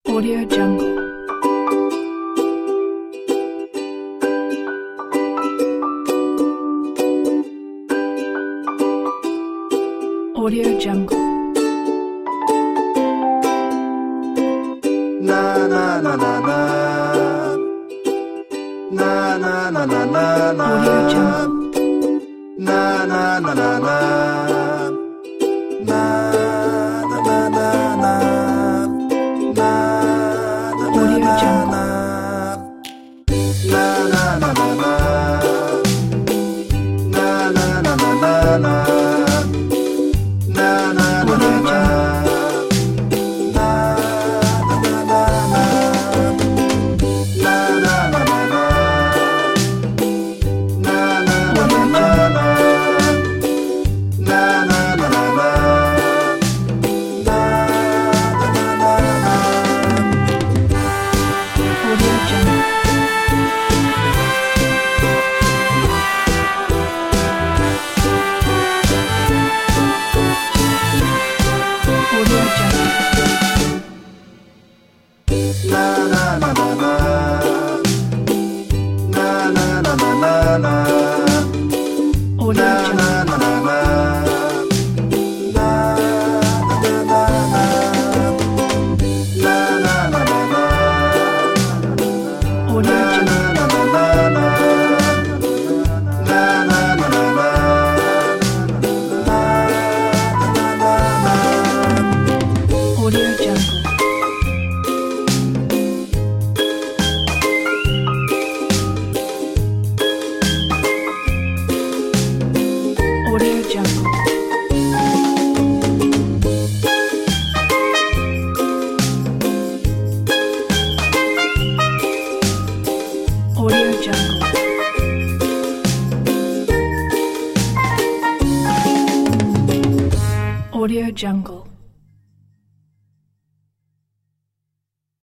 Audio Jungle. Audio Jungle. Na na na na na na na na na na Audio Jungle. na na na na na na na na na na Audio Jungle. na na na na na na na na na na Audio Jungle.